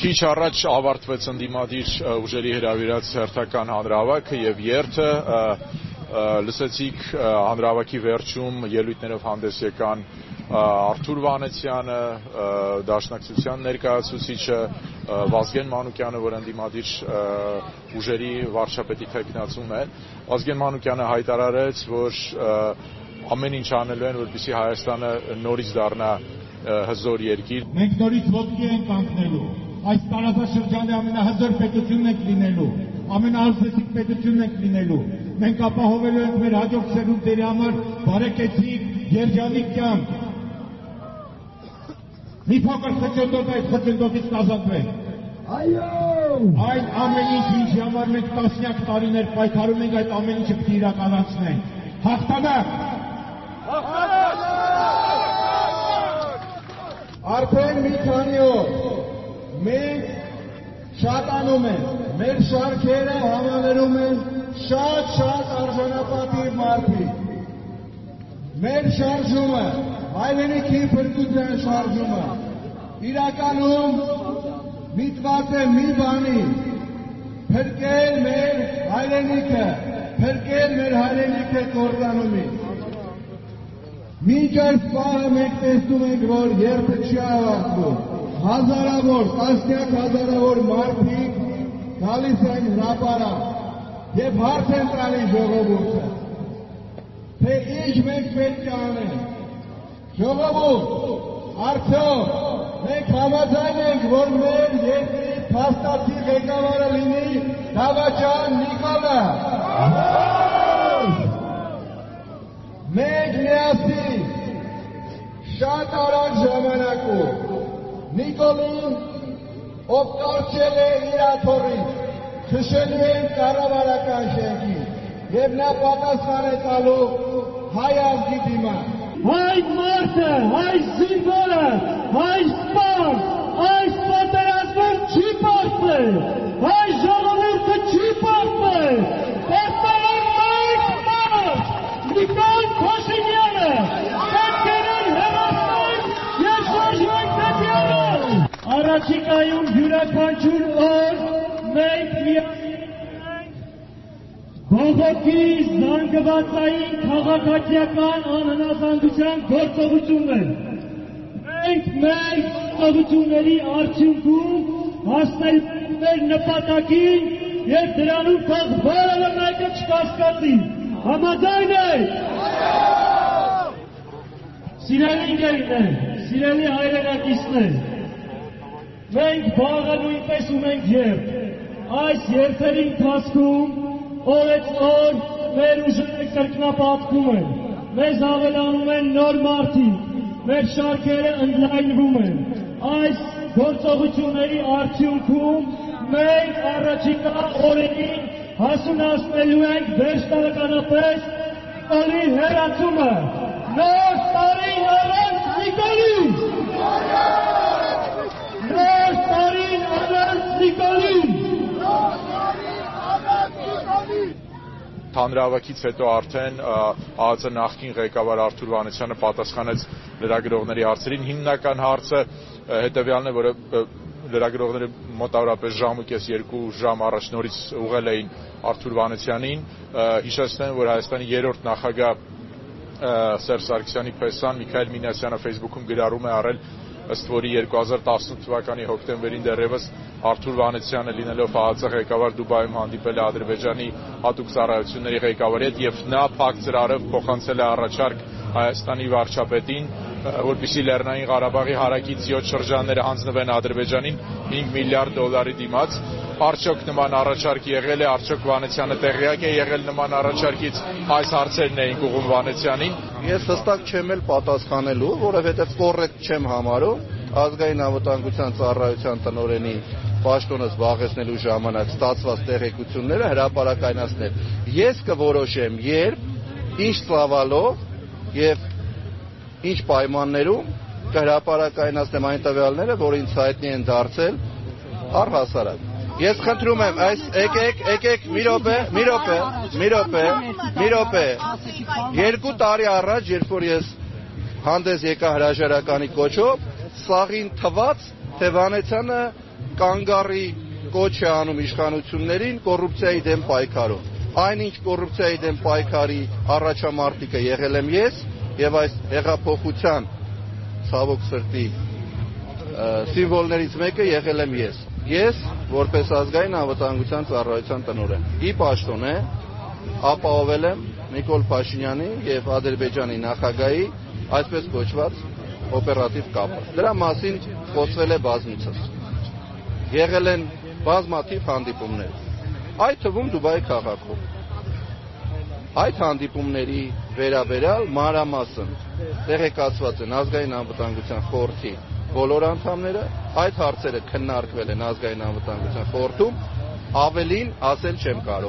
Քիչ առաջ ավարտվեց ընդդիմադիր ուժերի հրավիրած հերթական հանրահավաքը եւ երթը լսեցիք հանրահավաքի վերջում ելույթներով հանդես եկան Արթուր Վանեցյանը, Դաշնակցության ներկայացուցիչը, Վազգեն Մանուկյանը, որ ընդդիմադիր ուժերի վարչապետի թեկնածուն է։ Վազգեն Մանուկյանը հայտարարեց, որ ամեն ինչ անելու են, որպեսզի Հայաստանը նորից դառնա հզոր երկիր։ Մենք նորից ոտքի ենք կանգնելու։ Այս տարածաշրջանի ամենահզոր պետությունն ենք լինելու, ամենաազդեցիկ պետությունն ենք լինելու։ Մենք ապահովելու ենք մեր հաջորդ սերունդների համար բարեկեցիկ, երջանիկ կյանք։ Մի փոքր խճնդոտ այդ խճնդոտից կազատվենք։ Այո! Այն ամեն ինչ, ինչի համար մենք տասնյակ տարիներ պայքարում ենք, այդ ամեն ինչը պիտի իրականացնենք։ Հաղթանակ! Արդեն մի քանի օր մենք շատանում ենք, մեր շարքերը համալրում են շատ արժանապատիվ մարդիկ։ Մեր շարժումը, հայրենիքի փրկության շարժումը, իրականում միտված է մի բանի, փրկել մեր հայրենիքը կործանումից։ Մինչ այս պահը մենք տեսնում ենք, որ երբը չի ավարտվում։ Հազարավոր, տասնյակ հազարավոր մարդիկ գալիս են հրապարակ եւ հարց են տալիս ժողովուրդը, թե ինչ մենք պետք է անենք։ Ժողովուրդ, արդյոք մենք համաձայն ենք, որ մեր երկրի փաստացի ղեկավարը լինի Դավաճան Նիկոլը։ Մենք միասին շատ արագ ժամանակում Նիկոլին, ով կարճել է իր աթոռից, քշելու են կառավարական շենքին եւ նա պատասխան է տալու հայ ազգի դիմաց։ Հայ մարդը, հայ զինվորը, հայ սպան, այս պատերազմում չի պարտվել, հայ ժողովուրդը չի պարտվել, պարտվել մենք մարդ, Նիկոլ Փաշինյանը, պետքերեն հեռացնել և շարժվենք դեպի առաջ։ Առաջիկայում յուրաքանչյուր օր մենք միասին բողոքի զանգվածային քաղաքացիական անհնազանդության գործողություններ։ Մենք մեր գործողությունների արդյունքում հասնել մեր նպատակին և դրանում թող որևէ մեկը չկասկածի։ Համաձայն եք։ Սիրելի ընկերներ, սիրելի հայրենակիցներ, մենք վաղը նույնպես ունենք երթ։ Այս երթերի ընթացքում օրեցօր մեր ուժերը կրկնապատկում են, մեզ ավելանում են նոր մարդիկ, մեր շարքերը ընդլայնվում են։ Այս գործողությունների արդյունքում մենք առաջիկա օրերին հասունացնելու ենք վերջնականապես Նիկոլի հեռացումը։ Նոր տարին առանց Նիկոլի։ Նոր տարին առանց Նիկոլի։ Հանրահավաքից հետո արդեն ԱԱԾ նախկին ղեկավար Արթուր Վանեցյանը պատասխանեց լրագրողների հարցերին։ Հիմնական հարցը հետևյալն է, որը լրագրողները մոտավորապես ժամուկես 2 ժամ առաջ նորից ուղղել էին Արթուր Վանեցյանին, հիշեցնեմ, որ Հայաստանի երրորդ նախագահ Սերժ Սարգսյանի փեսան Միքայել Մինասյանը Facebook-ում գրառում է արել, ըստ որի 2018 թվականի հոկտեմբերին դեռևս Արթուր Վանեցյանը լինելով ԱԱԾ ղեկավար Դուբայում հանդիպել է Ադրբեջանի հատուկ ծառայությունների ղեկավարի հետ եւ նա փակ ծրարով փոխանցել է առաջարկ Հայաստանի վարչապետին, որպեսզի Լեռնային Ղարաբաղի հարակից 7 շրջանները հանձնվեն Ադրբեջանին $5 միլիարդ դիմաց։ Արդյոք նման առաջարկ եղել է, արդյոք Վանեցյանը տեղյակ է եղել նման առաջարկից, այս հարցերն էին ուղղում Վանեցյանին։ Ես հստակ չեմ էլ պատասխանելու, որովհետև կոռեկտ չեմ համարում ազգային անվտանգության ծառայության տնօրենի պաշտոնը զբաղեցնելու ժամանակ ստացված տեղեկությունները հրապարակայնացնել։ Ես կորոշեմ երբ, ինչ ծավալով եւ ինչ պայմաններում կհրապարակայնացնեմ այն տվյալները, որ ինձ հայտնի են դարձել առհասարակ։ Ես խնդրում եմ, եկեք մի րոպե։ 2 տարի առաջ, երբ որ ես հանդես եկա հրաժարականի կոչով, սաղին թված, թե Վանեցյանը կանգառի կոչ է անում իշխանություններին կոռուպցիայի դեմ պայքարով։ Այնինչ կոռուպցիայի դեմ պայքարի առաջամարտիկը եղել եմ ես եւ այս հեղափոխության ցավոք սրտի սիմվոլներից մեկը եղել եմ ես։ Ես որպես ազգային անվտանգության ծառայության տնօրեն։ Ի պաշտոնե ապահովել եմ Նիկոլ Փաշինյանի եւ Ադրբեջանի նախագահի այսպես կոչված օպերատիվ կապը։ Դրա մասին խոսվել է բազմիցս։ Եղել են բազմաթիվ հանդիպումներ, այդ թվում Դուբայի քաղաքում։ Այդ հանդիպումների վերաբերյալ մանրամասն տեղեկացված են ազգային անվտանգության խորհրդի բոլոր անդամները, այդ հարցերը քննարկվել են ազգային անվտանգության խորհրդում, ավելին ասել չեմ կարող։